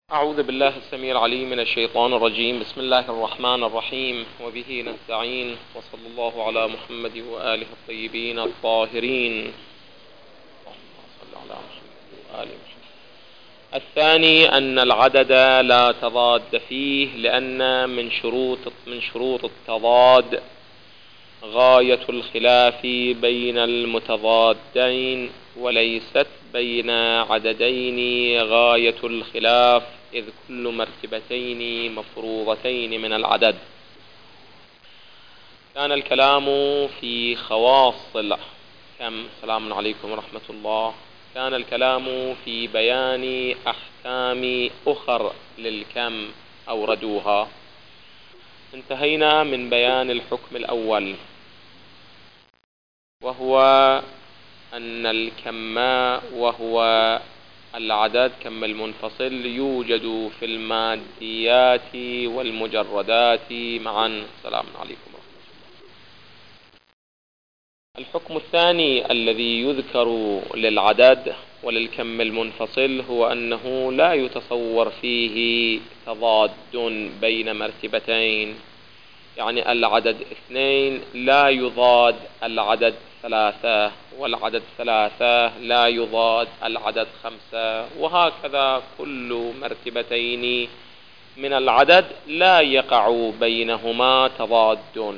أعوذ بالله السميع العليم من الشيطان الرجيم. بسم الله الرحمن الرحيم، وبه نستعين، وصلى الله على محمد وآله الطيبين الطاهرين. اللهم صل على محمد وآل محمد. الثاني أن العدد لا تضاد فيه، لأن من شروط التضاد غاية الخلاف بين المتضادين، وليست بين عددين غاية الخلاف، إذ كل مرتبتين مفروضتين من العدد. كان الكلام في خواص الكم. سلام عليكم ورحمة الله. كان الكلام في بيان أحكام أخر للكم أوردوها. انتهينا من بيان الحكم الأول، وهو أن الكم وهو العدد كم المنفصل يوجد في الماديات والمجردات معا. السلام عليكم ورحمة الله. الحكم الثاني الذي يذكر للعدد وللكم المنفصل هو أنه لا يتصور فيه تضاد بين مرتبتين، يعني العدد 2 لا يضاد العدد 3، والعدد 3 لا يضاد العدد 5، وهكذا كل مرتبتين من العدد لا يقع بينهما تضاد.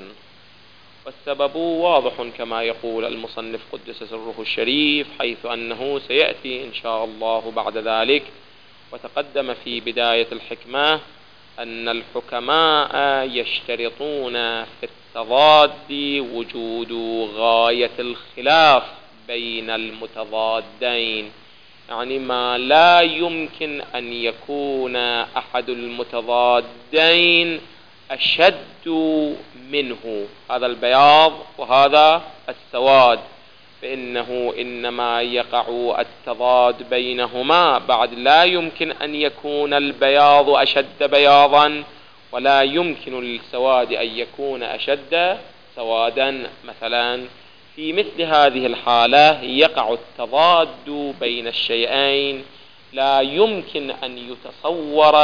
والسبب واضح كما يقول المصنف قدس سره الشريف، حيث أنه سيأتي إن شاء الله بعد ذلك. وتقدم في بداية الحكمة أن الحكماء يشترطون في التضاد وجود غاية الخلاف بين المتضادين، يعني ما لا يمكن أن يكون أحد المتضادين أشد منه، هذا البياض وهذا السواد، فإنه إنما يقع التضاد بينهما بعد لا يمكن أن يكون البياض أشد بياضا، ولا يمكن للسواد أن يكون أشد سوادا مثلا. في مثل هذه الحالة يقع التضاد بين الشيئين، لا يمكن أن يتصور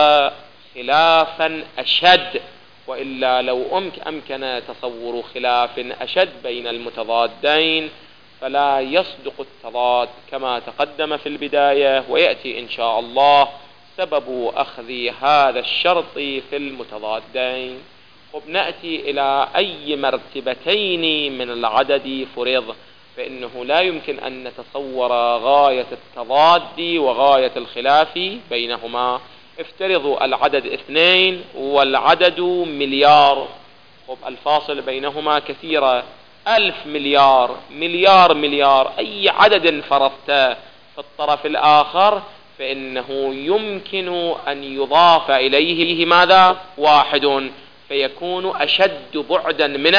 خلافا أشد، وإلا لو أمكن تصور خلاف أشد بين المتضادين فلا يصدق التضاد كما تقدم في البداية، ويأتي إن شاء الله سبب أخذ هذا الشرط في المتضادين. وبنأتي إلى أي مرتبتين من العدد فرض، فإنه لا يمكن أن نتصور غاية التضاد وغاية الخلاف بينهما. افترضوا العدد 2 والعدد مليار، الفاصل بينهما كثيرة، 1000 مليار، مليار، أي عدد فرضت في الطرف الآخر فإنه يمكن أن يضاف إليه ماذا؟ 1، فيكون أشد بعدا من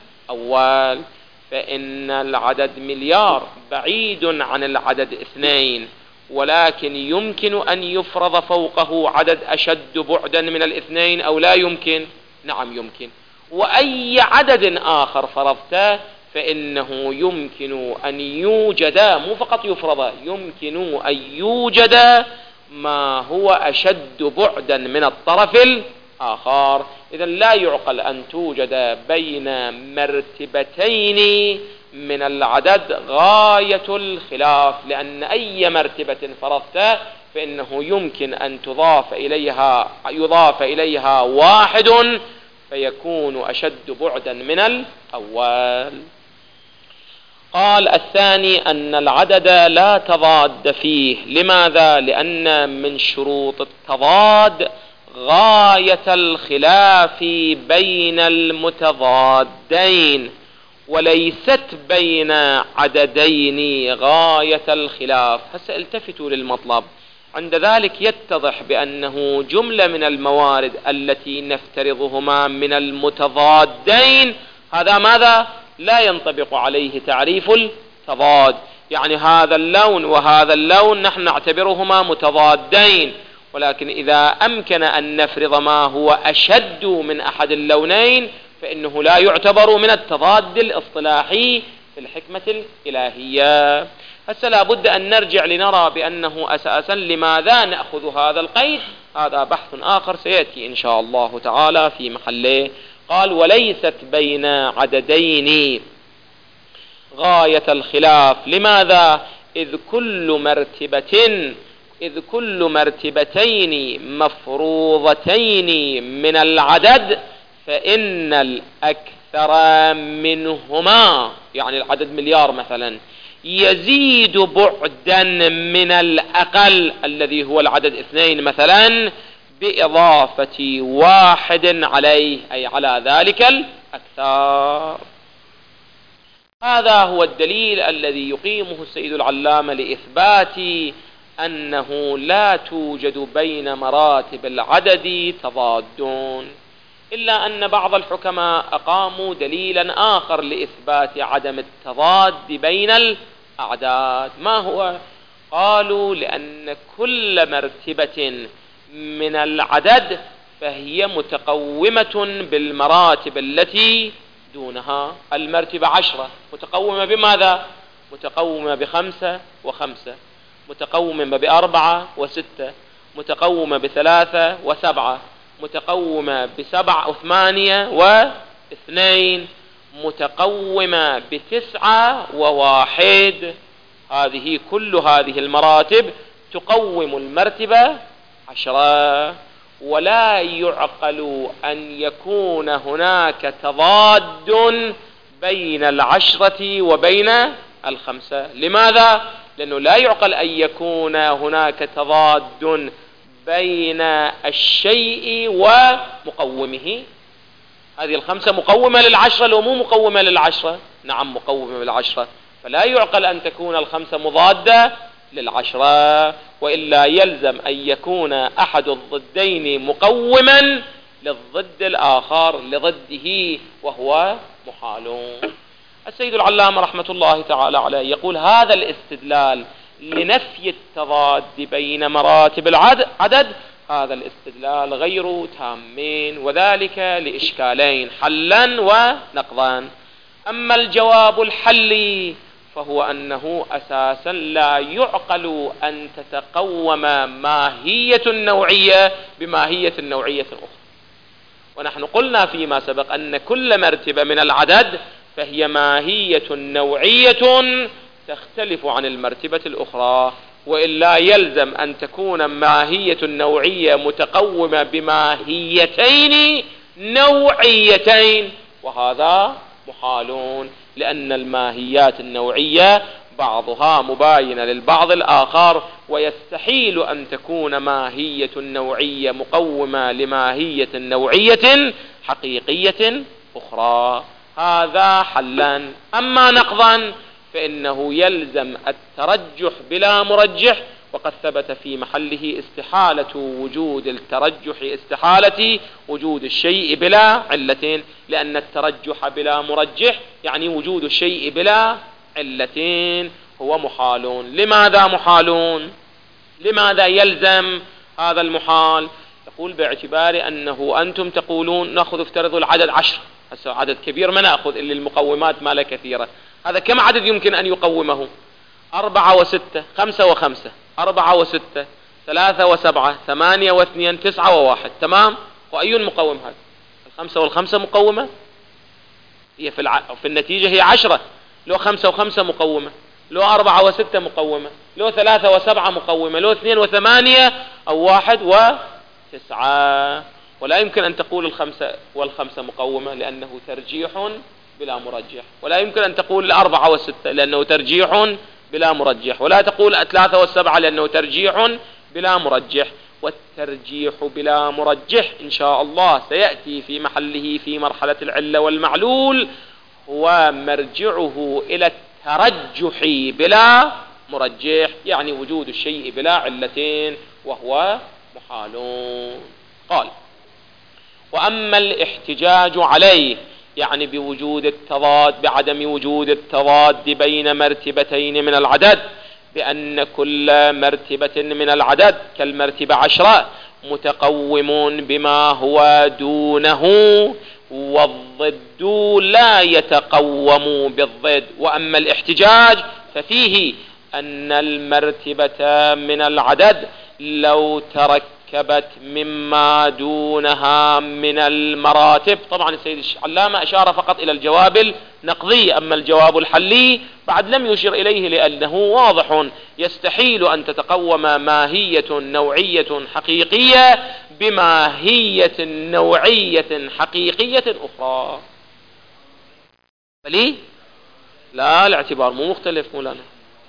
الأول. فإن العدد مليار بعيد عن العدد 2، ولكن يمكن أن يفرض فوقه عدد أشد بعدا من الاثنين أو لا يمكن؟ نعم يمكن. وأي عدد آخر فرضته فإنه يمكن أن يوجد، مو فقط يفرض، يمكن أن يوجد ما هو أشد بعدا من الطرف الآخر. إذن لا يعقل أن توجد بين مرتبتين من العدد غاية الخلاف، لأن أي مرتبة فرضته فإنه يمكن أن يضاف إليها 1 فيكون أشد بعدا من الأول. قال الثاني أن العدد لا تضاد فيه. لماذا؟ لأن من شروط التضاد غاية الخلاف بين المتضادين، وليست بين عددين غاية الخلاف. هسه التفتوا للمطلب. عند ذلك يتضح بأنه جملة من الموارد التي نفترضهما من المتضادين هذا ماذا؟ لا ينطبق عليه تعريف التضاد، يعني هذا اللون وهذا اللون نحن نعتبرهما متضادين، ولكن إذا أمكن أن نفرض ما هو أشد من أحد اللونين فإنه لا يعتبر من التضاد الاصطلاحي في الحكمة الإلهية. هسه لابد أن نرجع لنرى بأنه أساسا لماذا نأخذ هذا القيد. هذا بحث آخر سيأتي إن شاء الله تعالى في محله. قال: وليست بين عددين غاية الخلاف. لماذا؟ إذ كل مرتبتين مفروضتين من العدد فإن الأكثر منهما، يعني العدد مليار مثلا، يزيد بعدا من الأقل الذي هو العدد 2 مثلا بإضافة واحد عليه، أي على ذلك الأكثر. هذا هو الدليل الذي يقيمه السيد العلامة لإثبات أنه لا توجد بين مراتب العدد تضاد، إلا أن بعض الحكماء أقاموا دليلا آخر لإثبات عدم التضاد بين الأعداد. ما هو؟ قالوا: لأن كل مرتبة من العدد فهي متقومة بالمراتب التي دونها. المرتبة 10 متقومة بماذا؟ متقومة ب5 و5، متقومة ب4 و6، متقومة ب3 و7، متقومة ب7 و8 و2، متقومة ب9 و1. كل هذه المراتب تقوم المرتبة 10. ولا يعقل أن يكون هناك تضاد بين 10 وبين 5. لماذا؟ لأنه لا يعقل أن يكون هناك تضاد بين الشيء ومقومه. هذه 5 مقومة لل10 لو مو مقومة لل10؟ نعم مقومة لل10. فلا يعقل أن تكون 5 مضادة لل10، وإلا يلزم أن يكون أحد الضدين مقوما للضد الآخر لضده، وهو محال. السيد العلامة رحمة الله تعالى عليه يقول: هذا الاستدلال لنفي التضاد بين مراتب العدد هذا الاستدلال غير تامين، وذلك لإشكالين: حلا ونقضا. أما الجواب الحلي فهو أنه أساسا لا يعقل أن تتقوم ماهية النوعية بماهية النوعية الأخرى. ونحن قلنا فيما سبق أن كل مرتبة من العدد فهي ماهية نوعية تختلف عن المرتبة الأخرى، وإلا يلزم أن تكون ماهية النوعية متقومة بماهيتين نوعيتين، وهذا محالون، لأن الماهيات النوعية بعضها مباينة للبعض الآخر، ويستحيل أن تكون ماهية نوعية مقومة لماهية نوعية حقيقية أخرى. هذا حلا. أما نقضا فإنه يلزم الترجح بلا مرجح، وقد ثبت في محله استحالة وجود الترجح، استحالة وجود الشيء بلا علتين، لأن الترجح بلا مرجح يعني وجود الشيء بلا علتين هو محالون. لماذا محالون؟ لماذا يلزم هذا المحال؟ يقول: باعتبار أنه أنتم تقولون نأخذ افترضوا العدد 10، هسه عدد كبير ما نأخذ إلا المقومات ما له كثيرة. هذا كم عدد يمكن أن يقومه؟ 4 و6، 5 و5، 4 و6، 3 و7، 8 و2، 9 و1. تمام؟ وأي مقوم هذا؟ 5 و5 مقومة؟ هي في النتيجة هي 10. لو 5 و5 مقومة، لو 4 و6 مقومة، لو 3 و7 مقومة، لو 2 و8 أو 1 و9. ولا يمكن أن تقول 5 و5 مقومة لأنه ترجيح بلا مرجح، ولا يمكن أن تقول 4 و6 لأنه ترجيح بلا مرجح، ولا تقول 3 و7 لأنه ترجيح بلا مرجح. والترجيح بلا مرجح إن شاء الله سيأتي في محله في مرحلة العلة والمعلول، هو مرجعه إلى الترجح بلا مرجح، يعني وجود الشيء بلا علتين، وهو محالون. قال: وأما الاحتجاج عليه، يعني بوجود التضاد، بعدم وجود التضاد بين مرتبتين من العدد، بأن كل مرتبة من العدد كالمرتبة 10 متقوم بما هو دونه، والضد لا يتقوم بالضد. وأما الاحتجاج ففيه أن المرتبة من العدد لو تركبت مما دونها من المراتب. طبعا السيد العلامة أشار فقط إلى الجواب النقضي، أما الجواب الحلي بعد لم يشر إليه، لأنه واضح يستحيل أن تتقوم ماهية نوعية حقيقية بماهية نوعية حقيقية أخرى. فليه؟ لا، الاعتبار مو مختلف مولانا.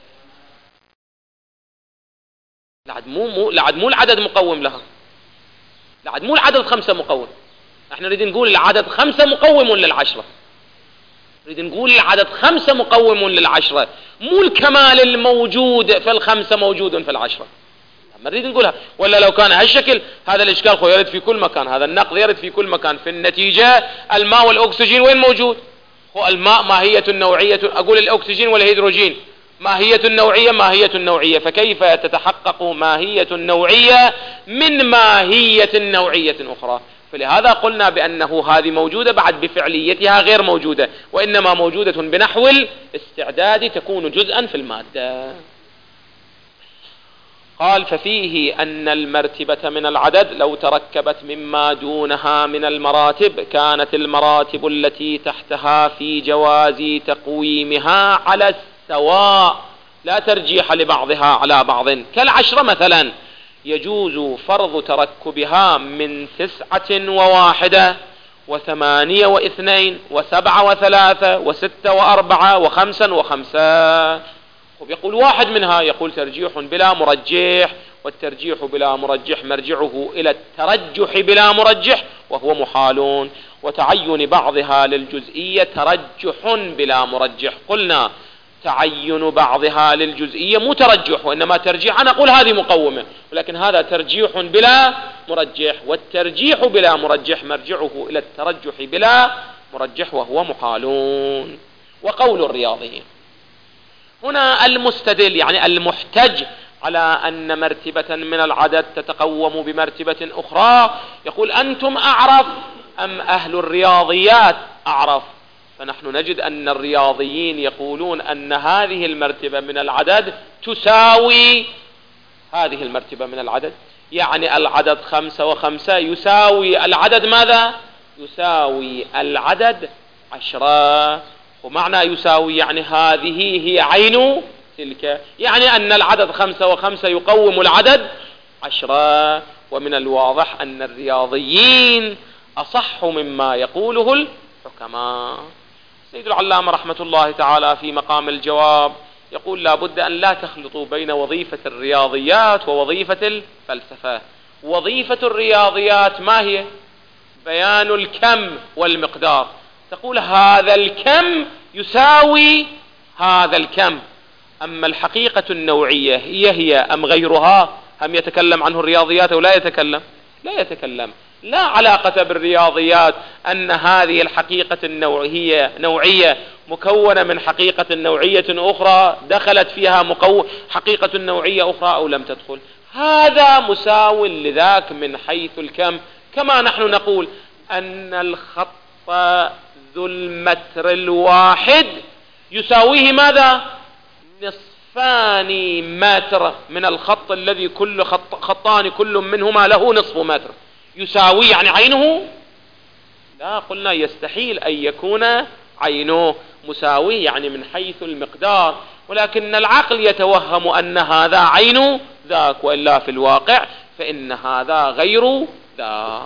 العد مو العدد مقوم لها، العد مو العدد 5 مقوم. احنا نريد نقول العدد 5 مقوم للعشرة، نريد نقول العدد 5 مقوم للعشرة، مو الكمال الموجود في الخمسة موجود في العشرة. ما نريد نقولها، ولا لو كان هالشكل هذا الإشكال خو يرد في كل مكان، هذا النقد يرد في كل مكان. في النتيجة الماء والأكسجين وين موجود؟ هو الماء ماهية نوعية، أقول الأكسجين والهيدروجين ماهية النوعية ماهية النوعية، فكيف تتحقق ماهية النوعية من ماهية نوعية أخرى؟ فلهذا قلنا بأنه هذه موجودة بعد بفعليتها غير موجودة، وإنما موجودة بنحو الاستعداد، تكون جزءا في المادة. قال ففيه أن المرتبة من العدد لو تركبت مما دونها من المراتب كانت المراتب التي تحتها في جواز تقويمها على السواء لا ترجيح لبعضها على بعض. كالعشرة مثلا يجوز فرض تركبها من 9 و1 و8 و2 و7 و3 و6 و4 و5 و5. ويقول واحد منها يقول ترجيح بلا مرجح، والترجيح بلا مرجح مرجعه إلى الترجح بلا مرجح وهو محال، وتعين بعضها للجزئية ترجح بلا مرجح. قلنا تعين بعضها للجزئية مو ترجح وإنما ترجيح، أنا أقول هذه مقومة، ولكن هذا ترجيح بلا مرجح، والترجيح بلا مرجح مرجعه إلى الترجح بلا مرجح وهو محالون. وقول الرياضيين هنا المستدل يعني المحتج على أن مرتبة من العدد تتقوم بمرتبة أخرى يقول أنتم أعرف أم أهل الرياضيات أعرف؟ فنحن نجد أن الرياضيين يقولون أن هذه المرتبة من العدد تساوي هذه المرتبة من العدد، يعني العدد 5 و5 يساوي العدد ماذا؟ يساوي العدد 10. ومعنى يساوي يعني هذه هي عين تلك، يعني أن العدد 5 و5 يقوم العدد 10. ومن الواضح أن الرياضيين أصح مما يقوله الحكماء. سيد العلامة رحمة الله تعالى في مقام الجواب يقول لا بد أن لا تخلطوا بين وظيفة الرياضيات ووظيفة الفلسفة. وظيفة الرياضيات ما هي؟ بيان الكم والمقدار، تقول هذا الكم يساوي هذا الكم. أما الحقيقة النوعية هي أم غيرها؟ هم يتكلم عنه الرياضيات أو لا يتكلم؟ لا يتكلم. لا علاقة بالرياضيات أن هذه الحقيقة نوعية مكونة من حقيقة نوعية أخرى دخلت فيها حقيقة نوعية أخرى أو لم تدخل، هذا مساو لذاك من حيث الكم. كما نحن نقول أن الخط ذو المتر الواحد يساويه ماذا؟ نصفان متر من الخط الذي كل خطان كل منهما له نصف متر، يساوي يعني عينه؟ لا، قلنا يستحيل أن يكون عينه مساوي يعني من حيث المقدار، ولكن العقل يتوهم أن هذا عين ذاك، وإلا في الواقع فإن هذا غير ذاك.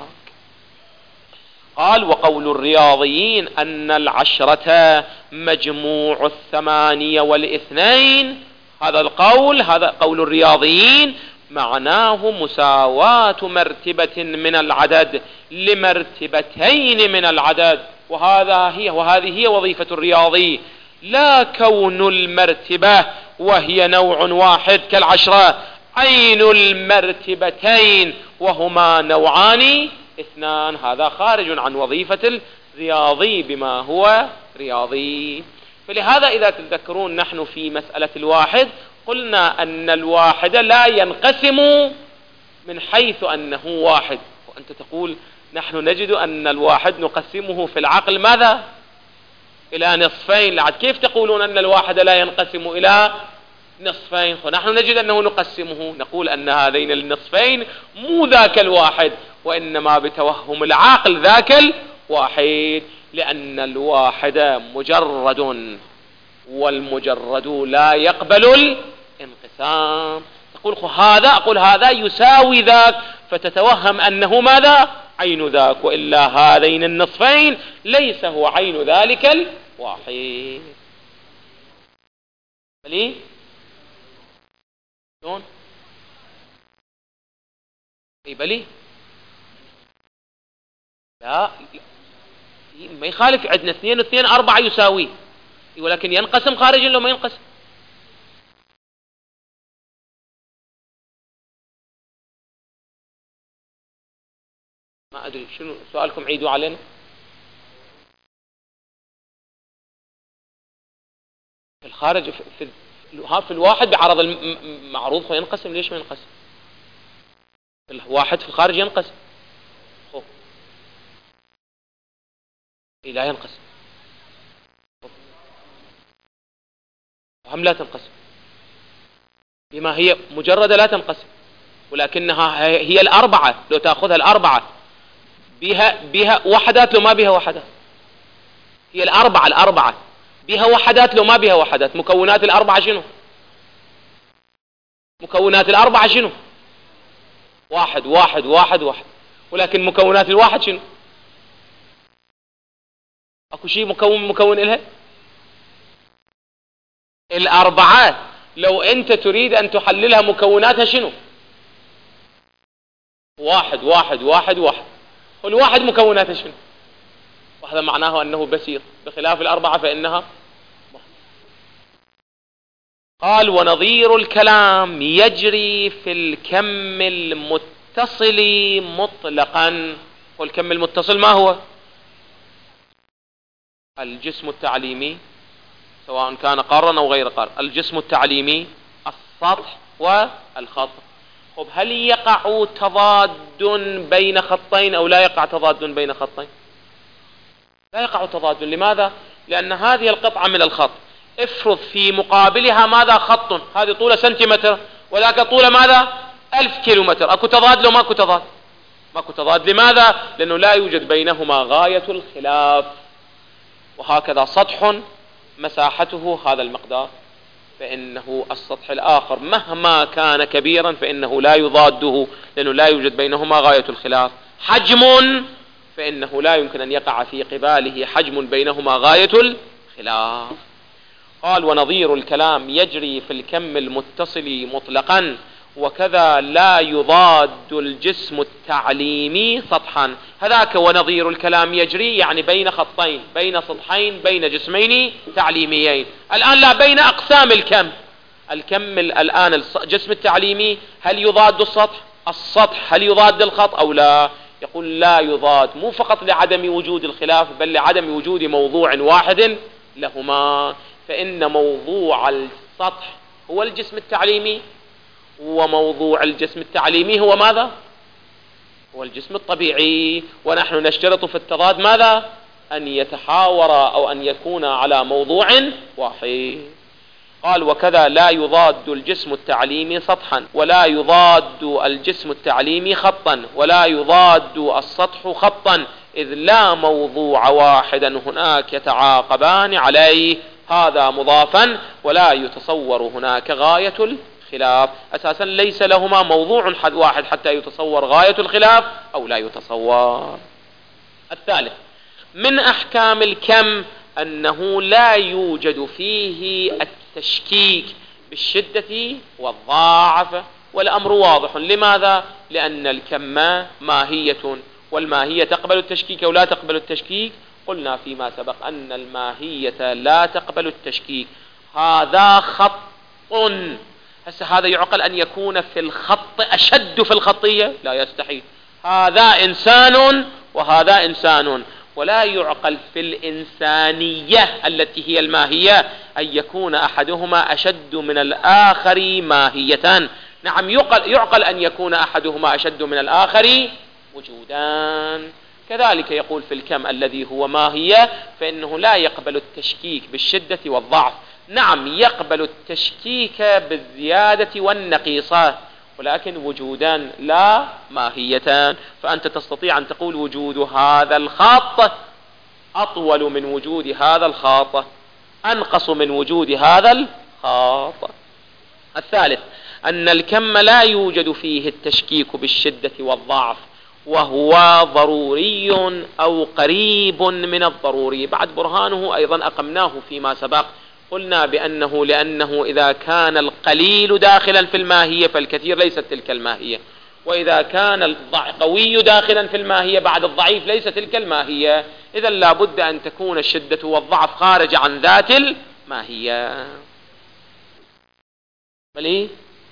قال وقول الرياضيين أن 10 مجموع 8 و2، هذا القول هذا قول الرياضيين معناه مساواة مرتبة من العدد لمرتبتين من العدد، وهذه هي وظيفة الرياضي، لا كون المرتبة وهي نوع واحد كال10 عين المرتبتين وهما نوعان 2، هذا خارج عن وظيفة الرياضي بما هو رياضي. فلهذا إذا تذكرون نحن في مسألة الواحد قلنا أن الواحد لا ينقسم من حيث أنه واحد، وأنت تقول نحن نجد أن الواحد نقسمه في العقل ماذا؟ إلى نصفين. كيف تقولون أن الواحد لا ينقسم إلى نصفين، ونحن نجد أنه نقسمه، نقول أن هذين النصفين مو ذاك الواحد، وإنما بتوهم العاقل ذاك الواحد، لأن الواحد مجرد، والمجرد لا يقبل الانقسام. أقول هذا يساوي ذاك، فتتوهم أنه ماذا؟ عين ذاك، وإلا هذين النصفين ليس هو عين ذلك الواحد. بلي شلون؟ اي بلي لا ما يخالف، عندنا 2 و2 4 يساوي، ولكن ينقسم خارجا لو ما ينقسم. ما أدري شنو سؤالكم، عيدوا علينا. في الخارج في الواحد بعرض المعروض ينقسم، ليش ما ينقسم؟ الواحد في الخارج ينقسم، لا ينقسم، هم لا تنقسم، بما هي مجردة لا تنقسم، ولكنها هي الأربعة، لو تأخذها الأربعة بها وحدات لو ما بها وحدات، هي الأربعة بها وحدات لو ما بها وحدات. مكونات الأربعة شنو؟ مكونات الأربعة شنو؟ واحد واحد واحد واحد، ولكن مكونات الواحد شنو؟ اكو شيء مكون إلها؟ الأربعة لو أنت تريد أن تحللها مكوناتها شنو؟ واحد واحد واحد واحد، والواحد مكوناتها شنو؟ وهذا معناه أنه بسيط، بخلاف الأربعة فإنها. قال ونظير الكلام يجري في الكم المتصل مطلقا. والكم المتصل ما هو؟ الجسم التعليمي، سواء كان قارا أو غير قار، الجسم التعليمي، السطح والخط. طب هل يقع تضاد بين خطين أو لا يقع تضاد بين خطين؟ لا يقع تضاد. لماذا؟ لأن هذه القطعة من الخط افرض في مقابلها ماذا؟ خط، هذه طولة سنتيمتر وذاك طولة ماذا؟ 1000 كيلومتر. أكو تضاد لو ماكو تضاد؟ ماكو تضاد. لماذا؟ لأنه لا يوجد بينهما غاية الخلاف. وهكذا سطح مساحته هذا المقدار، فإنه السطح الآخر مهما كان كبيرا فإنه لا يضاده، لأنه لا يوجد بينهما غاية الخلاف. حجم، فإنه لا يمكن أن يقع في قباله حجم بينهما غاية الخلاف. قال ونظير الكلام يجري في الكم المتصل مطلقا، وكذا لا يضاد الجسم التعليمي سطحا. هذاك ونظير الكلام يجري يعني بين خطين، بين سطحين، بين جسمين تعليميين. الآن لا، بين أقسام الكم. الآن الجسم التعليمي هل يضاد السطح؟ السطح هل يضاد الخط أو لا؟ يقول لا يضاد، مو فقط لعدم وجود الخلاف، بل لعدم وجود موضوع واحد لهما. فإن موضوع السطح هو الجسم التعليمي، وموضوع الجسم التعليمي هو ماذا؟ هو الجسم الطبيعي. ونحن نشترط في التضاد ماذا؟ أن يتحاور أو أن يكون على موضوع واحد. قال وكذا لا يضاد الجسم التعليمي سطحا، ولا يضاد الجسم التعليمي خطا، ولا يضاد السطح خطا، إذ لا موضوع واحدا هناك يتعاقبان عليه، هذا مضافا، ولا يتصور هناك غاية الخلاف. أساسا ليس لهما موضوع واحد حتى يتصور غاية الخلاف أو لا يتصور. الثالث من أحكام الكم أنه لا يوجد فيه التشكيك بالشدة والضعف، والأمر واضح. لماذا؟ لأن الكم ماهية، والماهية تقبل التشكيك أو لا تقبل التشكيك. قلنا فيما سبق أن الماهية لا تقبل التشكيك. هذا خط، هسه هذا يعقل أن يكون في الخط أشد في الخطية؟ لا، يستحيل. هذا إنسان وهذا إنسان، ولا يعقل في الإنسانية التي هي الماهية أن يكون أحدهما أشد من الآخر ماهية. نعم يعقل أن يكون أحدهما أشد من الآخر وجودان. كذلك يقول في الكم الذي هو ماهية، فإنه لا يقبل التشكيك بالشدة والضعف. نعم يقبل التشكيك بالزيادة والنقيصة، ولكن وجودان لا ماهيتان. فأنت تستطيع أن تقول وجود هذا الخط أطول من وجود هذا الخط، أنقص من وجود هذا الخط. الثالث أن الكم لا يوجد فيه التشكيك بالشدة والضعف، وهو ضروري أو قريب من الضروري. بعد برهانه أيضا أقمناه فيما سبق، قلنا بأنه لأنه إذا كان القليل داخلا في الماهية فالكثير ليست تلك الماهية، وإذا كان القوي داخلا في الماهية بعد الضعيف ليس تلك الماهية، إذا لابد أن تكون الشدة والضعف خارج عن ذات الماهية. ليه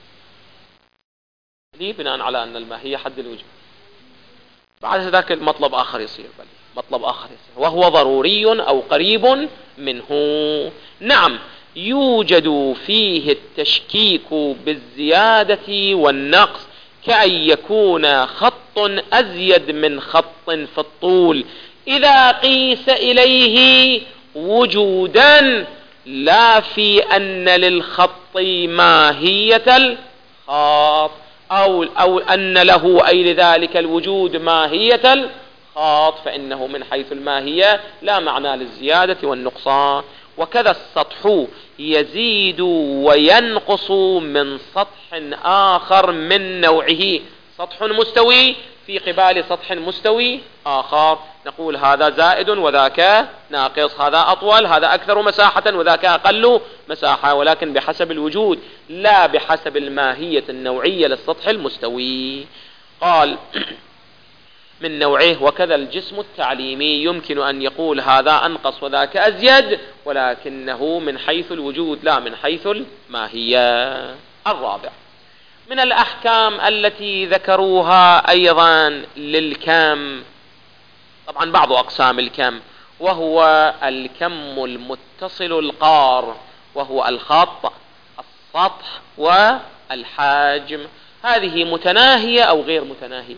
بناء على أن الماهية حد الوجود، بعد ذاك المطلب آخر يصير، وهو ضروري أو قريب منه. نعم يوجد فيه التشكيك بالزيادة والنقص، كأن يكون خط أزيد من خط في الطول إذا قيس إليه وجودا، لا في أن للخط ماهية الخط، أو أن له أي لذلك الوجود ماهية الخط، فإنه من حيث الماهية لا معنى للزيادة والنقصان. وكذا السطح يزيد وينقص من سطح آخر من نوعه، سطح مستوي في قبال سطح مستوي آخر، نقول هذا زائد وذاك ناقص، هذا أطول، هذا أكثر مساحة وذاك أقل مساحة، ولكن بحسب الوجود لا بحسب الماهية النوعية للسطح المستوي. قال من نوعه. وكذا الجسم التعليمي يمكن أن يقول هذا أنقص وذاك أزيد، ولكنه من حيث الوجود لا من حيث الماهية. الرابع من الأحكام التي ذكروها أيضا للكم، طبعا بعض أقسام الكم، وهو الكم المتصل القار، وهو الخط، السطح، والحجم. هذه متناهية أو غير متناهية؟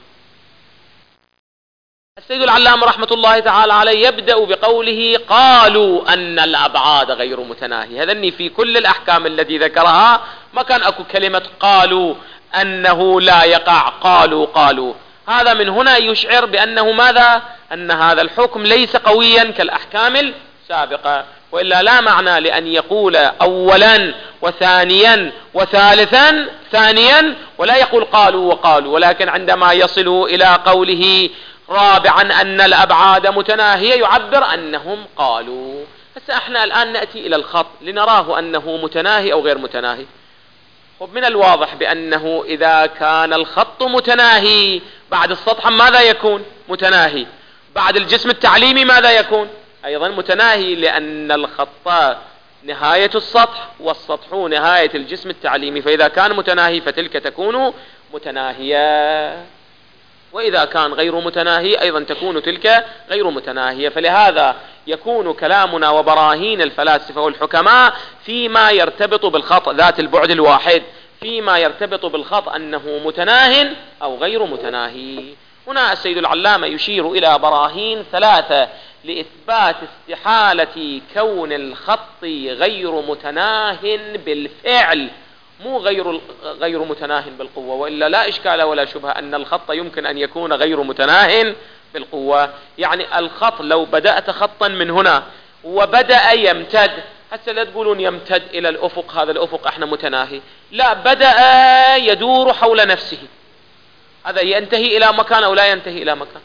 السيد العلامة رحمة الله تعالى عليه يبدأ بقوله قالوا أن الأبعاد غير متناهية. هذني في كل الأحكام التي ذكرها ما كان أكو كلمة قالوا أنه لا يقع، قالوا. هذا من هنا يشعر بأنه ماذا؟ أن هذا الحكم ليس قويا كالأحكام السابقة، وإلا لا معنى لأن يقول أولا وثانيا وثالثا ثانيا ولا يقول قالوا وقالوا، ولكن عندما يصل إلى قوله رابعا أن الأبعاد متناهية يعبر أنهم قالوا. بس احنا الآن نأتي إلى الخط لنراه أنه متناهي أو غير متناهي. من الواضح بأنه إذا كان الخط متناهي بعد السطح ماذا يكون؟ متناهي. بعد الجسم التعليمي ماذا يكون؟ أيضا متناهي، لأن الخط نهاية السطح والسطح نهاية الجسم التعليمي، فإذا كان متناهي فتلك تكون متناهية، وإذا كان غير متناهي أيضا تكون تلك غير متناهية. فلهذا يكون كلامنا وبراهين الفلاسفة والحكماء فيما يرتبط بالخط ذات البعد الواحد، فيما يرتبط بالخط أنه متناه أو غير متناهي. هنا السيد العلامة يشير إلى براهين ثلاثة لإثبات استحالة كون الخط غير متناه بالفعل، مو غير متناه بالقوة، وإلا لا إشكال ولا شبهة أن الخط يمكن أن يكون غير متناه بالقوة. يعني الخط لو بدأت خطا من هنا وبدأ يمتد، حتى لا تقولون يمتد إلى الأفق، هذا الأفق احنا متناهي، لا، بدأ يدور حول نفسه، هذا ينتهي إلى مكان أو لا ينتهي إلى مكان؟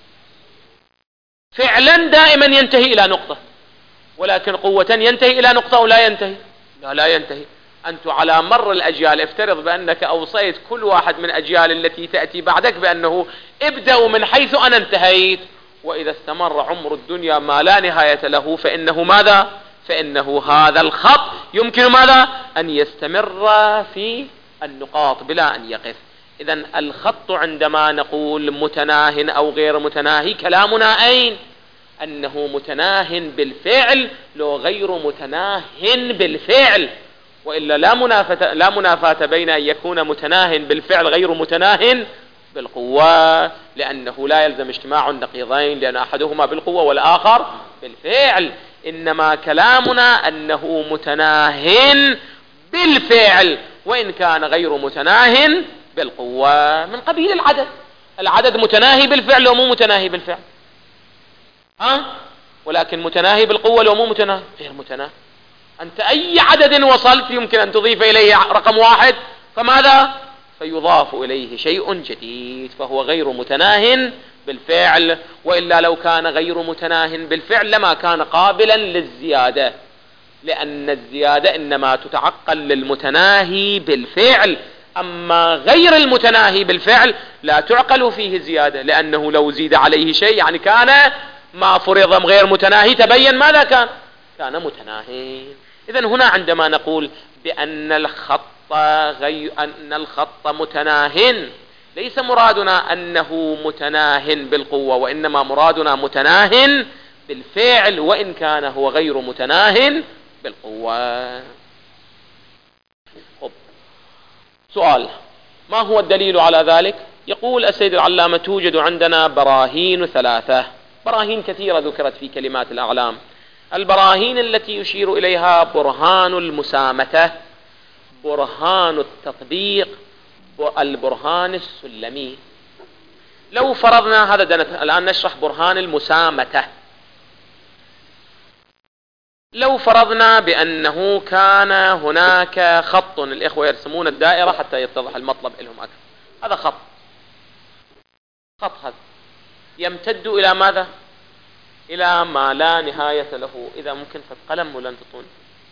فعلا دائما ينتهي إلى نقطة، ولكن قوة ينتهي إلى نقطة أو لا ينتهي؟ لا ينتهي. أنت على مر الأجيال افترض بأنك أوصيت كل واحد من أجيال التي تأتي بعدك بأنه ابدأوا من حيث أنا انتهيت، وإذا استمر عمر الدنيا ما لا نهاية له فإنه ماذا؟ فإنه هذا الخط يمكن ماذا؟ أن يستمر في النقاط بلا أن يقف. إذن الخط عندما نقول متناه أو غير متناهي كلامنا أين؟ أنه متناه بالفعل لو غير متناه بالفعل، وإلا لا منافاة بين أن يكون متناه بالفعل غير متناه بالقوة، لأنه لا يلزم اجتماع النقيضين، لأن أحدهما بالقوة والآخر بالفعل. إنما كلامنا أنه متناه بالفعل وإن كان غير متناه بالقوة، من قبيل العدد. العدد متناهي بالفعل ومو متناهي بالفعل، ولكن متناهي بالقوة لو مو متناهي غير متناهي. أنت أي عدد وصلت يمكن أن تضيف إليه رقم واحد، فماذا؟ فيضاف إليه شيء جديد، فهو غير متناه بالفعل. وإلا لو كان غير متناه بالفعل لما كان قابلا للزيادة، لأن الزيادة إنما تتعقل للمتناهي بالفعل، أما غير المتناهي بالفعل لا تعقل فيه زيادة، لأنه لو زيد عليه شيء يعني كان ما فرض غير متناهي تبين ماذا كان متناهي. إذن هنا عندما نقول بأن الخط متناه، ليس مرادنا أنه متناه بالقوة، وإنما مرادنا متناه بالفعل وإن كان هو غير متناه بالقوة. سؤال: ما هو الدليل على ذلك؟ يقول السيد العلامة: توجد عندنا براهين ثلاثة، براهين كثيرة ذكرت في كلمات الأعلام. البراهين التي يشير إليها برهان المسامة، برهان التطبيق، البرهان السلمي. لو فرضنا هذا الآن نشرح برهان المسامة. لو فرضنا بأنه كان هناك خط، الإخوة يرسمون الدائرة حتى يتضح المطلب لهم أكثر. هذا خط هذا يمتد إلى ماذا؟ إلى ما لا نهاية له. إذا ممكن فقلم ولن تطون.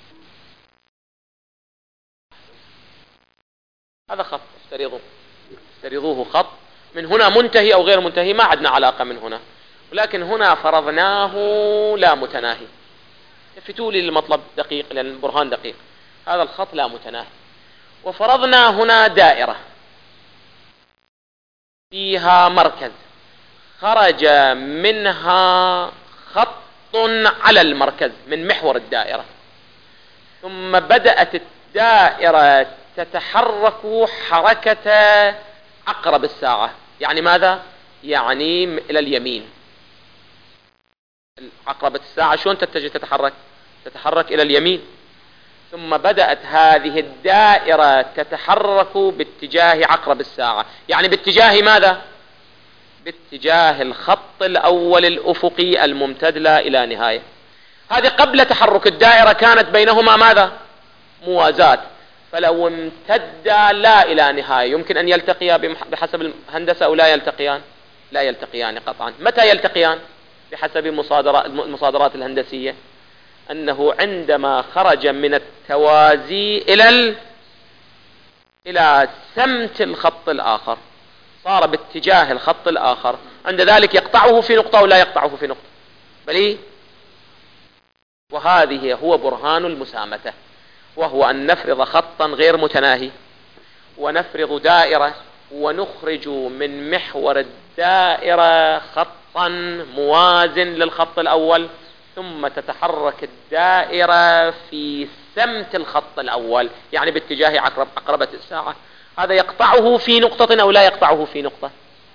هذا خط استريضوه خط من هنا منتهي أو غير منتهي، ما عندنا علاقة من هنا، ولكن هنا فرضناه لا متناهي. لفتوا لي المطلب دقيق لأن البرهان دقيق. هذا الخط لا متناهي، وفرضنا هنا دائرة فيها مركز، خرج منها خط على المركز من محور الدائرة، ثم بدأت الدائرة تتحرك حركة عقرب الساعة. يعني ماذا؟ يعني إلى اليمين. عقربة الساعة شلون تتحرك إلى اليمين. ثم بدأت هذه الدائرة تتحرك باتجاه عقرب الساعة، يعني باتجاه ماذا؟ باتجاه الخط الأول الأفقي الممتد لا إلى نهاية. هذه قبل تحرك الدائرة كانت بينهما ماذا؟ موازاة. فلو امتدا لا إلى نهاية يمكن أن يلتقيا بحسب الهندسة أو لا يلتقيان؟ لا يلتقيان قطعا. متى يلتقيان؟ بحسب المصادرات الهندسية، أنه عندما خرج من التوازي إلى سمت الخط الآخر، صار باتجاه الخط الآخر، عند ذلك يقطعه في نقطة ولا يقطعه في نقطة؟ بل وهذه هو برهان المسامة، وهو أن نفرض خطا غير متناهي ونفرض دائرة ونخرج من محور الدائرة خطا موازن للخط الأول، ثم تتحرك الدائرة في سمت الخط الأول، يعني باتجاه عقربة الساعة. هذا يقطعه في نقطة أو لا يقطعه في نقطة؟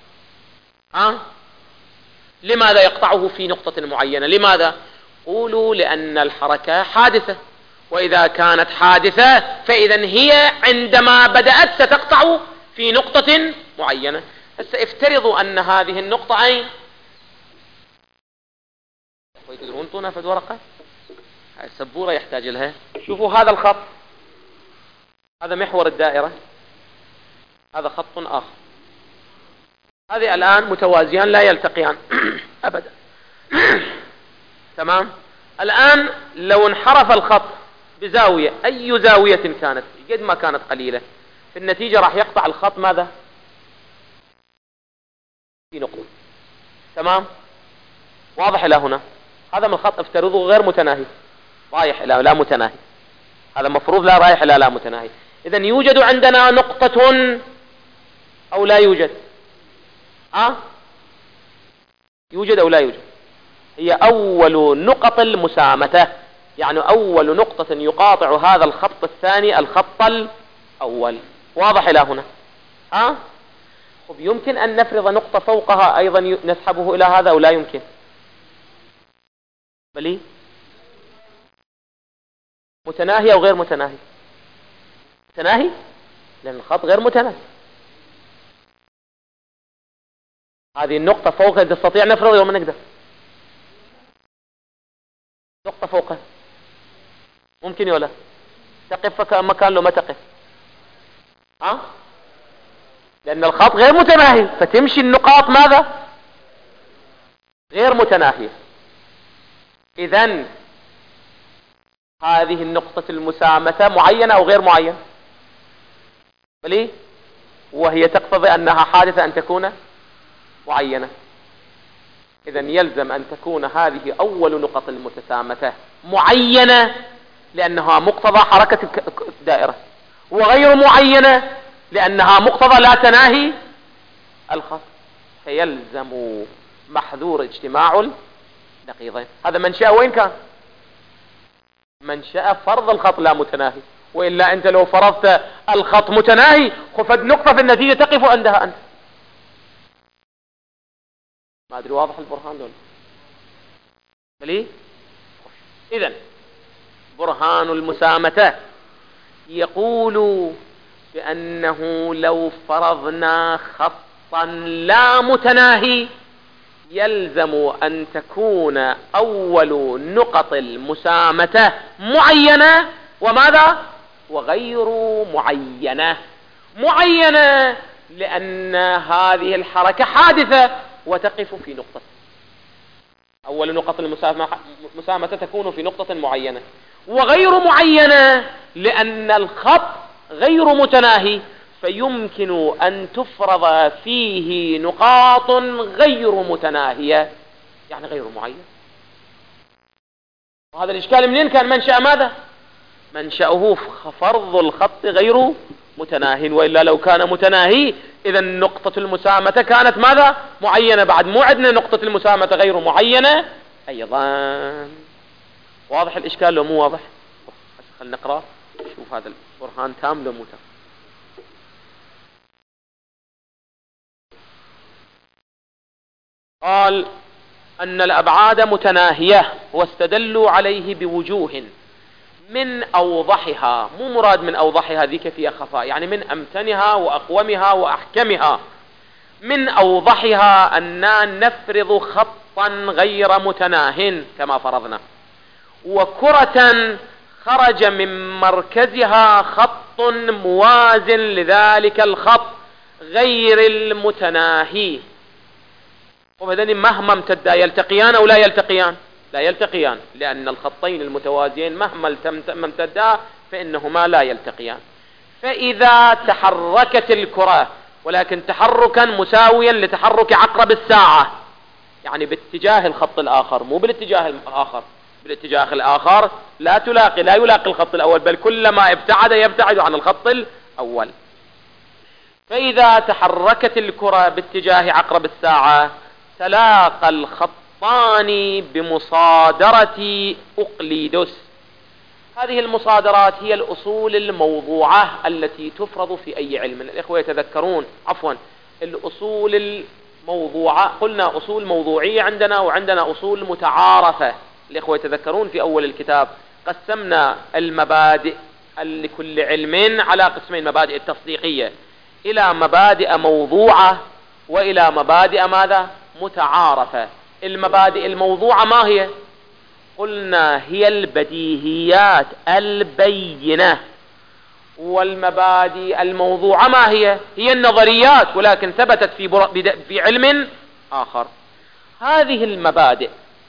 لماذا يقطعه في نقطة معينة؟ لماذا؟ قولوا لأن الحركة حادثة، وإذا كانت حادثة فإذا هي عندما بدأت ستقطع في نقطة معينة. هسه افترضوا أن هذه النقطة أين؟ ويقدرون تونا في ورقة السبورة يحتاج لها. شوفوا هذا الخط، هذا محور الدائرة، هذا خط آخر، هذه الآن متوازيان لا يلتقيان أبدا. تمام. الآن لو انحرف الخط بزاوية، أي زاوية كانت قد ما كانت قليلة، في النتيجة راح يقطع الخط ماذا؟ في نقطة. تمام. واضح إلى هنا؟ هذا من الخط افترضه غير متناهي رايح إلى لا متناهي، هذا مفروض لا رايح إلى لا متناهي. إذن يوجد عندنا نقطة أو لا يوجد؟ يوجد أو لا يوجد؟ هي أول نقط المسامة، يعني أول نقطة يقاطع هذا الخط الثاني الخط الأول. واضح إلى هنا؟ خب يمكن أن نفرض نقطة فوقها أيضا نسحبه إلى هذا أو لا يمكن؟ بلي متناهي أو غير متناهي؟ متناهي، لأن الخط غير متناهي. هذه النقطة فوقها تستطيع نفرض ولا ما نقدر؟ نقطة فوقها ممكن ولا تقف مكان لو ما تقف؟ لأن الخط غير متناهي، فتمشي النقاط ماذا؟ غير متناهية. إذن هذه النقطة المسامة معينة أو غير معينة؟ بلي، وهي تقتضي أنها حادثة أن تكون معينة. إذن يلزم أن تكون هذه أول نقط المتسامة معينة لأنها مقتضى حركة الدائرة، وغير معينة لأنها مقتضى لا تناهي الخط، فيلزم محذور اجتماع النقيضين. هذا منشأ وين كان؟ منشأ فرض الخط لا متناهي، وإلا أنت لو فرضت الخط متناهي خفت نقطة في النتيجة تقف عندها أنت. ما أدري واضح البرهان دول؟ ليه؟ إذن برهان المسامة يقول بأنه لو فرضنا خطا لا متناهي يلزم أن تكون أول نقط المسامة معينة، وماذا؟ وغير معينة. معينة لأن هذه الحركة حادثة وتقف في نقطة. أول نقط المسامة تكون في نقطة معينة. وغير معينة لأن الخط غير متناهي، فيمكن أن تفرض فيه نقاط غير متناهية، يعني غير معين. وهذا الإشكال منين كان منشأ ماذا؟ منشأه فرض الخط غير متناهي، وإلا لو كان متناهي إذا نقطة المسامة كانت ماذا؟ معينة. بعد مو عندنا نقطة المسامة غير معينة أيضا. واضح الإشكال لو مو واضح؟ بس خلنا نقرأ شوف هذا البرهان تام لو مو تام. قال أن الأبعاد متناهية واستدلوا عليه بوجوه من أوضحها، مو مراد من أوضحها ذيك فيها خفاء، يعني من أمتنها وأقومها وأحكمها. من أوضحها أننا نفرض خطا غير متناه كما فرضنا، وكرة خرج من مركزها خط موازن لذلك الخط غير المتناهي. وبذلك مهما امتدا يلتقيان أو لا يلتقيان؟ لا يلتقيان، لأن الخطين المتوازيين مهما امتدا فإنهما لا يلتقيان. فإذا تحركت الكرة، ولكن تحركا مساويا لتحرك عقرب الساعة، يعني باتجاه الخط الآخر مو بالاتجاه الآخر، بالاتجاه الآخر لا يلاقي الخط الأول، بل كلما ابتعد يبتعد عن الخط الأول. فإذا تحركت الكرة باتجاه عقرب الساعة تلاقى الخطان بمصادرة أقليدس. هذه المصادرات هي الأصول الموضوعة التي تفرض في أي علم. الإخوة يتذكرون الأصول الموضوعة، قلنا أصول موضوعية عندنا وعندنا أصول متعارفة. الإخوة يتذكرون في أول الكتاب قسمنا المبادئ لكل علم على قسمين: مبادئ التصديقية إلى مبادئ موضوعة وإلى مبادئ ماذا؟ متعارفة. المبادئ الموضوعة ما هي؟ قلنا هي البديهيات البينة. والمبادئ الموضوعة ما هي؟ هي النظريات ولكن ثبتت في علم آخر. هذه المبادئ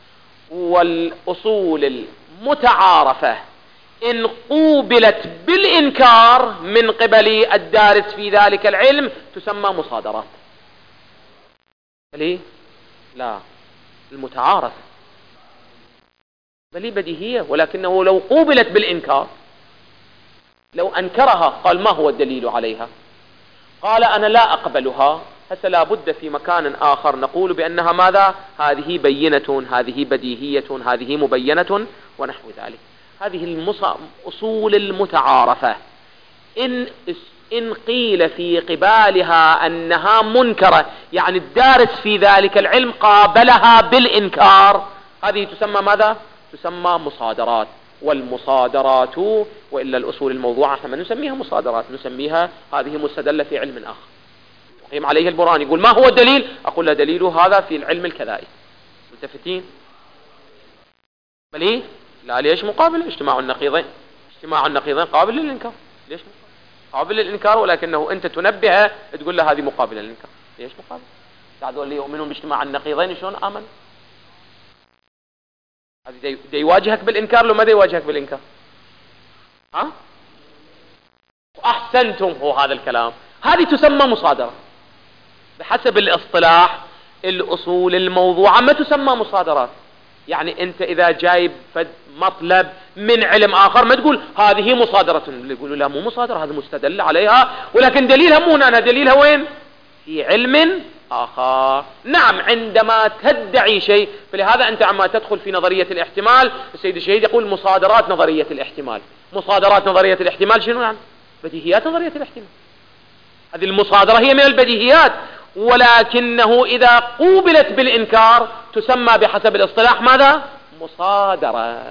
والأصول المتعارفة إن قوبلت بالإنكار من قبل الدارس في ذلك العلم تسمى مصادرات. ليه؟ لا، المتعارفة بل بديهية، ولكنه لو قوبلت بالإنكار، لو أنكرها قال ما هو الدليل عليها؟ قال أنا لا أقبلها، هسه لا بد في مكان آخر نقول بأنها ماذا؟ هذه بينة، هذه بديهية، هذه مبينة ونحو ذلك. هذه الأصول المتعارفة إن قيل في قبالها أنها منكرة، يعني الدارس في ذلك العلم قابلها بالإنكار، هذه تسمى ماذا؟ تسمى مصادرات. والمصادرات، وإلا الأصول الموضوعة احنا ما نسميها مصادرات، نسميها هذه مستدلة في علم آخر يقيم عليه البرهان. يقول ما هو الدليل؟ أقول له دليله هذا في العلم الكذائي. ملتفتين؟ بل إيه؟ لا، ليش مقابل اجتماع النقيضين؟ اجتماع النقيضين قابل للإنكار. ليش مقابل؟ قابل للإنكار، ولكنه أنت تنبه تقول له هذه مقابلة للإنكار. ليش مقابل؟ هذول اللي يؤمنون باجتماع النقيضين شلون آمنوا؟ هذا يواجهك بالإنكار لو ما يواجهك بالإنكار؟ ها؟ وأحسنتم، هو هذا الكلام. هذه تسمى مصادرة بحسب الاصطلاح. الأصول الموضوعة ما تسمى مصادرات. يعني أنت إذا جايب مطلب من علم آخر ما تقول هذه مصادرة، اللي يقولوا لا مو مصادرة، هذا مستدل عليها، ولكن دليلها مو هنا، دليلها وين؟ في علم آخر. نعم، عندما تدعي شيء، فلهذا أنت عما تدخل في نظرية الاحتمال، السيد الشهيد يقول مصادرات نظرية الاحتمال. مصادرات نظرية الاحتمال شنو يعني؟ بديهيات نظرية الاحتمال. هذه المصادرة هي من البديهيات، ولكنه إذا قوبلت بالإنكار تسمى بحسب الاصطلاح ماذا؟ مصادرة.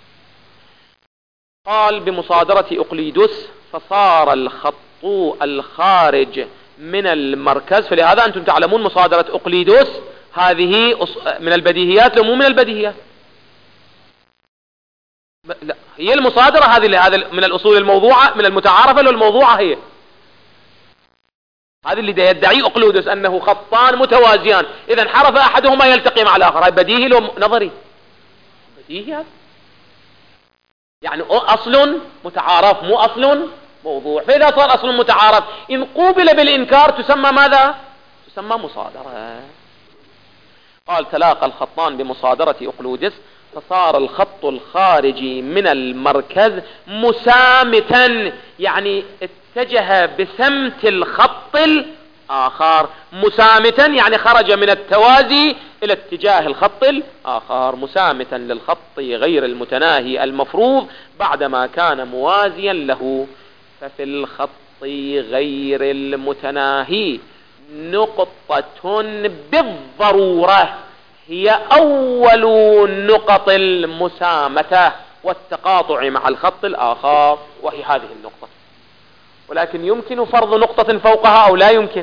قال بمصادرة أقليدس فصار الخط الخارج من المركز. فلهذا أنتم تعلمون مصادرة أقليدس هذه من البديهيات لو مو من البديهيات؟ لا، هي المصادرة هذه من الأصول الموضوعة، من المتعارفة للموضوعة. هي هذا اللي يدعي أقليدس أنه خطان متوازيان، إذا انحرف أحدهما يلتقي مع الآخر. هاي بديهي لو نظري؟ بديهي هذا. يعني أصل متعارف مو أصل موضوع. فإذا صار أصل متعارف إن قوبل بالإنكار تسمى ماذا؟ تسمى مصادرة. قال تلاقى الخطان بمصادرة أقليدس فصار الخط الخارجي من المركز مسامتا، يعني اتجه بسمت الخط الآخر. مسامتا يعني خرج من التوازي إلى اتجاه الخط الآخر، مسامتا للخط غير المتناهي المفروض بعدما كان موازيا له. ففي الخط غير المتناهي نقطة بالضرورة هي أول نقط المسامة والتقاطع مع الخط الآخر، وهي هذه النقطة. ولكن يمكن فرض نقطة فوقها أو لا يمكن.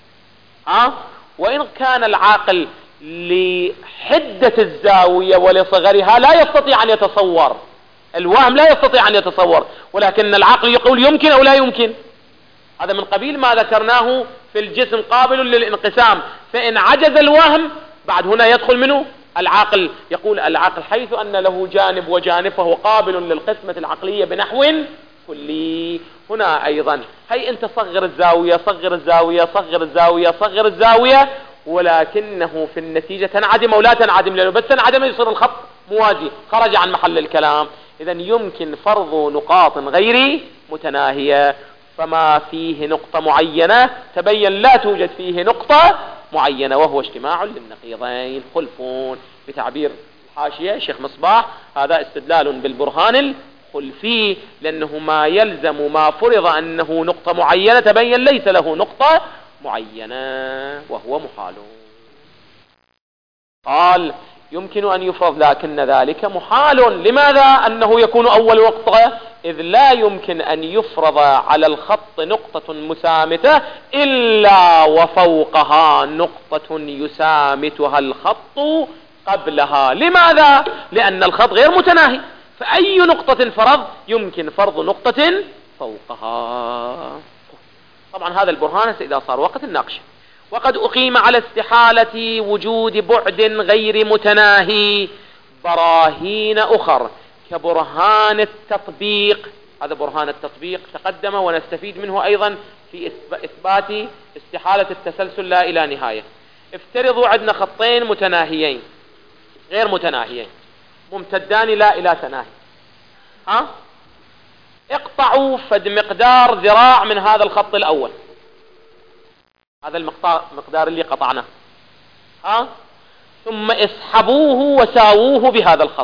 وإن كان العاقل لحدة الزاوية ولصغرها لا يستطيع أن يتصور، الوهم لا يستطيع أن يتصور، ولكن العقل يقول يمكن أو لا يمكن. هذا من قبيل ما ذكرناه في الجسم قابل للانقسام، فإن عجز الوهم بعد هنا يدخل منه العقل. يقول العقل حيث أن له جانب وجانب فهو قابل للقسمة العقلية بنحو كلي. هنا أيضا هي أنت صغر الزاوية صغر الزاوية صغر الزاوية صغر الزاوية، ولكنه في النتيجة تنعدم أو لا تنعدم، لأنه بس تنعدم يصير الخط موازي، خرج عن محل الكلام. إذا يمكن فرض نقاط غير متناهية، فما فيه نقطة معينة تبين لا توجد فيه نقطة معينة، وهو اجتماع للنقيضين خلفون. بتعبير الحاشية شيخ مصباح هذا استدلال بالبرهان الخلفي، لأنه ما يلزم ما فرض أنه نقطة معينة تبين ليس له نقطة معينة وهو محال. قال يمكن أن يفرض لكن ذلك محال. لماذا أنه يكون أول نقطة؟ إذ لا يمكن أن يفرض على الخط نقطة مسامتة إلا وفوقها نقطة يسامتها الخط قبلها. لماذا؟ لأن الخط غير متناهي، فأي نقطة فرض يمكن فرض نقطة فوقها. طبعا هذا البرهان إذا صار وقت الناقش. وقد أقيم على استحالة وجود بعد غير متناهي براهين أخر كبرهان التطبيق. هذا برهان التطبيق تقدم ونستفيد منه أيضا في إثبات استحالة التسلسل لا إلى نهاية. افترضوا عندنا خطين متناهيين غير متناهيين ممتدان لا إلى تناهي. اقطعوا فد مقدار ذراع من هذا الخط الأول، هذا المقدار اللي قطعناه، ثم اسحبوه وساووه بهذا الخط.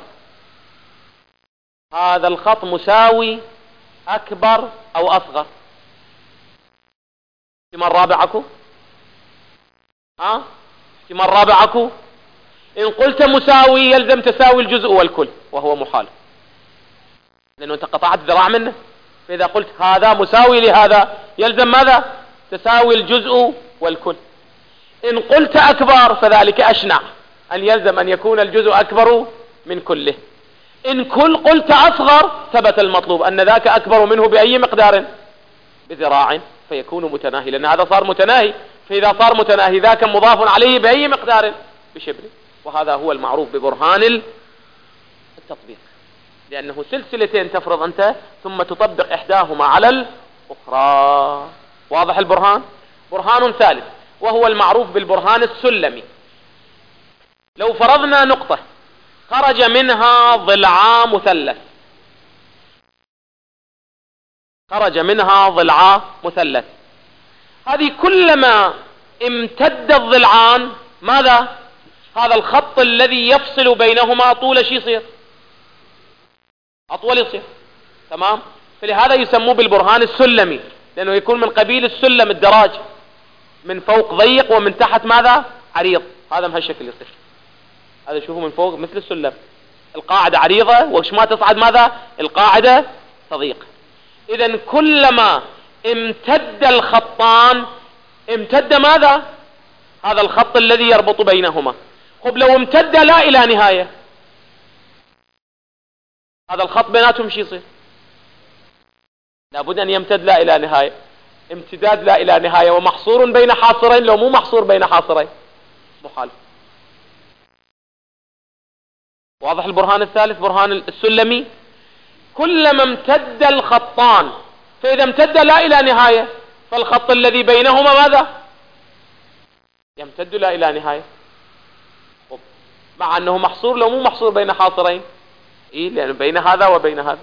هذا الخط مساوي أكبر أو أصغر؟ احتمال رابعكم؟ احتمال رابعكم إن قلت مساوي يلزم تساوي الجزء والكل، وهو محال. لأنه أنت قطعت ذراع منه. فإذا قلت هذا مساوي لهذا يلزم ماذا؟ تساوي الجزء والكل. إن قلت أكبر فذلك أشنع، أن يلزم أن يكون الجزء أكبر من كله. إن قلت أصغر ثبت المطلوب أن ذاك أكبر منه بأي مقدار؟ بذراع، فيكون متناهي، لأن هذا صار متناهي. فإذا صار متناهي ذاك مضاف عليه بأي مقدار؟ بشبه. وهذا هو المعروف ببرهان التطبيق، لأنه سلسلتين تفرض أنت ثم تطبق إحداهما على الأخرى. واضح البرهان؟ برهان ثالث وهو المعروف بالبرهان السلمي. لو فرضنا نقطة خرج منها ضلعا مثلث، خرج منها ضلعا مثلث، هذه كلما امتد الضلعان ماذا؟ هذا الخط الذي يفصل بينهما طول شي يصير؟ أطول يصير. تمام؟ فلهذا يسموه بالبرهان السلمي، لأنه يكون من قبيل السلم، الدراج، من فوق ضيق ومن تحت ماذا؟ عريض. هذا بهالشكل يصير. هذا شوفوا من فوق مثل السلم، القاعدة عريضة وش ما تصعد ماذا؟ القاعدة تضيق. إذا كلما امتد الخطان امتد ماذا؟ هذا الخط الذي يربط بينهما. خب لو امتد لا إلى نهاية، هذا الخط بيناتهم شي يصير؟ لابد أن يمتد لا إلى نهاية. امتداد لا إلى نهاية ومحصور بين حاصرين، لو مو محصور بين حاصرين محال. واضح البرهان الثالث برهان السلمي؟ كلما امتد الخطان، فإذا امتد لا إلى نهاية فالخط الذي بينهما ماذا؟ يمتد لا إلى نهاية، مع أنه محصور لو مو محصور بين حاصرين. إيه؟ لأن بين هذا وبين هذا،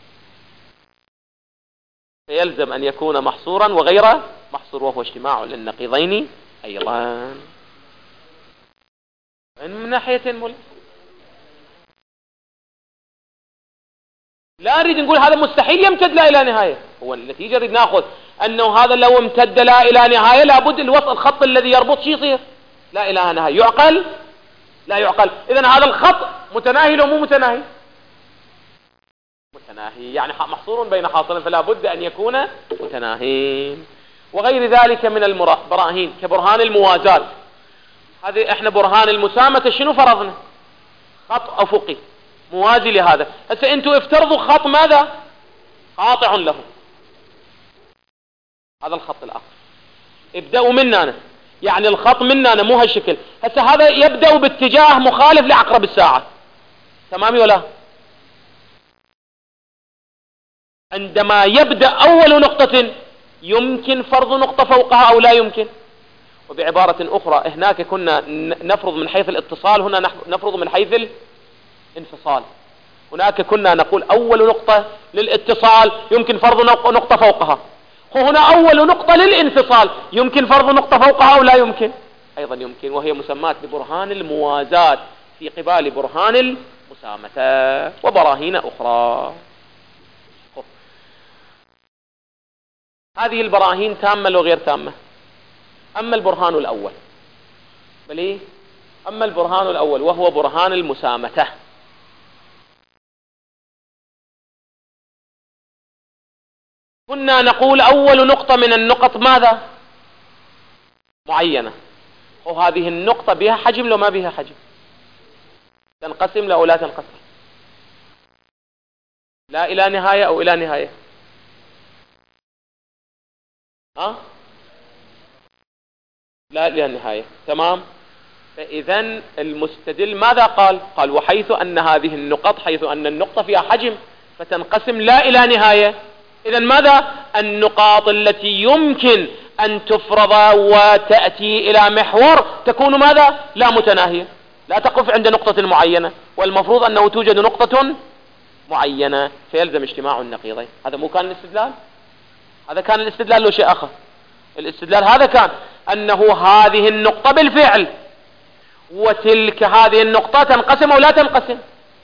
فيلزم أن يكون محصورا وغير محصور، وهو اجتماع للنقيضين أيضا من ناحيتين مول. لا نريد نقول هذا مستحيل يمتد لا إلى نهاية، هو النتيجة نريد ناخذ أنه هذا لو امتد لا إلى نهاية لابد الخط الذي يربط شي يصير؟ لا إلى نهاية. يعقل؟ لا يعقل. إذن هذا الخط متناهي لو مو متناهي؟ متناهي، يعني محصور بين حاصرين، فلا بد أن يكون متناهي. وغير ذلك من البراهين كبرهان الموازاة. هذه احنا برهان المسامة شنو فرضنا؟ خط أفقي موازي لهذا. هسه انتوا افترضوا خط ماذا؟ قاطع له، هذا الخط الآخر. ابدأوا منا أنا، يعني الخط منا أنا مو هالشكل. هسه هذا يبدأ باتجاه مخالف لعقرب الساعة، تمام ولا؟ عندما يبدأ أول نقطة يمكن فرض نقطة فوقها أو لا يمكن. وبعبارة أخرى هناك كنا نفرض من حيث الاتصال، هنا نفرض من حيث الانفصال. هناك كنا نقول أول نقطة للاتصال يمكن فرض نقطة فوقها، هنا أول نقطة للانفصال يمكن فرض نقطة فوقها أو لا يمكن؟ أيضا يمكن، وهي مسمات ببرهان الموازاة في قبال برهان المسامة وبراهين أخرى. هذه البراهين تامة لو غير تامة. أما البرهان الأول بلي، أما البرهان الأول وهو برهان المسامة، كنا نقول أول نقطة من النقط ماذا؟ معينة، وهذه النقطة بها حجم لو ما بها حجم؟ تنقسم لو لا تنقسم؟ لا إلى نهاية أو إلى نهاية؟ لا إلى النهاية. تمام. فإذا المستدل ماذا قال؟ قال وحيث أن هذه النقط، حيث أن النقطة فيها حجم فتنقسم لا إلى نهاية، إذا ماذا؟ النقاط التي يمكن أن تفرض وتأتي إلى محور تكون ماذا؟ لا متناهية، لا تقف عند نقطة معينة، والمفروض أنه توجد نقطة معينة، فيلزم اجتماع النقيضين. هذا مو كان الاستدلال؟ هذا كان الاستدلال لو شيء آخر. الاستدلال هذا كان أنه هذه النقطة بالفعل وتلك هذه النقطة تنقسم أو لا تنقسم؟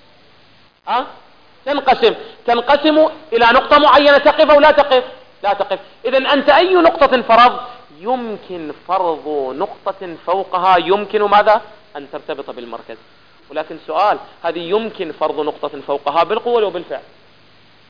تنقسم إلى نقطة معينة تقف أو لا تقف؟ لا تقف. إذن أنت أي نقطة فرض يمكن فرض نقطة فوقها يمكن ماذا؟ أن ترتبط بالمركز. ولكن سؤال، هذه يمكن فرض نقطة فوقها بالقوة أو بالفعل؟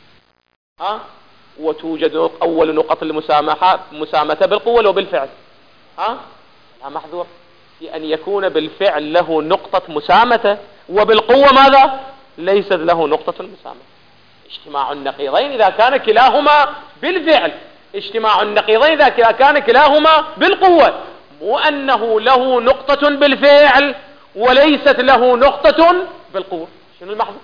وتوجد أول نقط المسامة بالقوة وبالفعل. لا محذور في أن يكون بالفعل له نقطة مسامة وبالقوة ماذا؟ ليست له نقطة المسامة. اجتماع النقيضين إذا كان كلاهما بالفعل، اجتماع النقيضين إذا كان كلاهما بالقوة، مو أنه له نقطة بالفعل وليست له نقطة بالقوة. شنو المحذور؟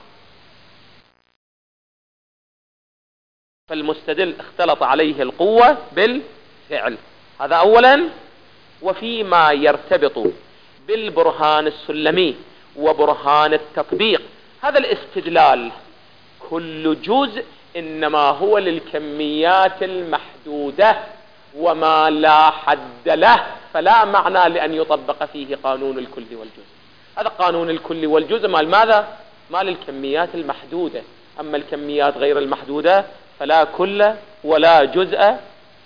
فالمستدل اختلط عليه القوة بالفعل، هذا أولا. وفيما يرتبط بالبرهان السلمي وبرهان التطبيق، هذا الاستدلال كل جزء إنما هو للكميات المحدودة وما لا حد له، فلا معنى لأن يطبق فيه قانون الكل والجزء. هذا قانون الكل والجزء مال ماذا؟ مال الكميات المحدودة، أما الكميات غير المحدودة فلا كل ولا جزء.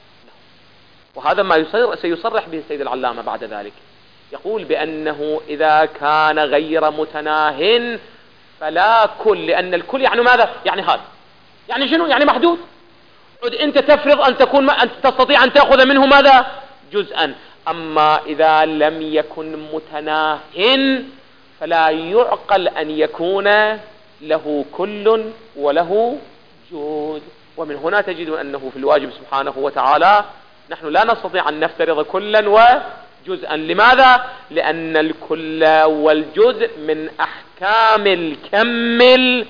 وهذا ما سيصرح به السيد العلامة بعد ذلك، يقول بأنه إذا كان غير متناه فلا كل، لأن الكل يعني ماذا؟ يعني هذا، يعني شنو؟ يعني محدود. أنت تفرض أن تستطيع أن تأخذ منه ماذا؟ جزءا. أما إذا لم يكن متناه فلا يعقل أن يكون له كل وله جزء. ومن هنا تجد أنه في الواجب سبحانه وتعالى نحن لا نستطيع أن نفترض كلا وجزءا. لماذا؟ لأن الكل والجزء من أحكام الكم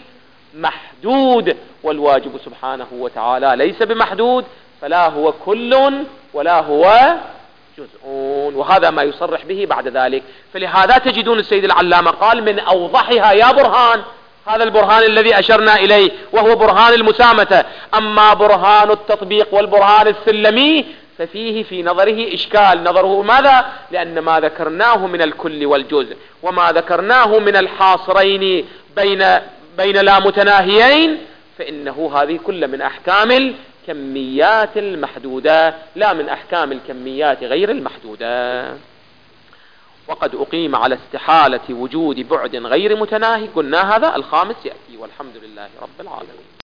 المحدود، والواجب سبحانه وتعالى ليس بمحدود، فلا هو كل ولا هو جزء. وهذا ما يصرح به بعد ذلك. فلهذا تجدون السيد العلامة قال من أوضحها يا برهان، هذا البرهان الذي أشرنا إليه وهو برهان المسامة. أما برهان التطبيق والبرهان السلمي ففيه في نظره إشكال. نظره ماذا؟ لأن ما ذكرناه من الكل والجزء وما ذكرناه من الحاصرين بين لا متناهيين فإنه هذه كل من أحكام الكميات المحدودة لا من أحكام الكميات غير المحدودة. وقد أقيم على استحالة وجود بعد غير متناهي، قلنا هذا الخامس يأتي، والحمد لله رب العالمين.